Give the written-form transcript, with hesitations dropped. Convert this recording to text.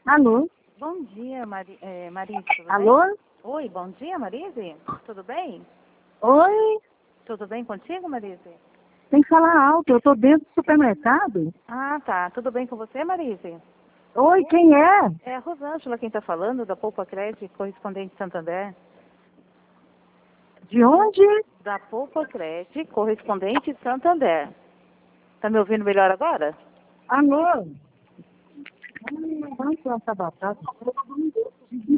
Alô? Bom dia, Marise, tudo Alô? bem? Oi, bom dia, Marise. Tudo bem? Oi? Tudo bem contigo, Marise? Tem que falar alto, eu tô dentro do supermercado. Ah, tá. Tudo bem com você, Marise? Oi, quem é? É a Rosângela quem está falando, da Poupa Crédito, correspondente Santander. De onde? Da Poupa Crédito, correspondente Santander. Tá me ouvindo melhor agora? Alô? Vamos plantar batata.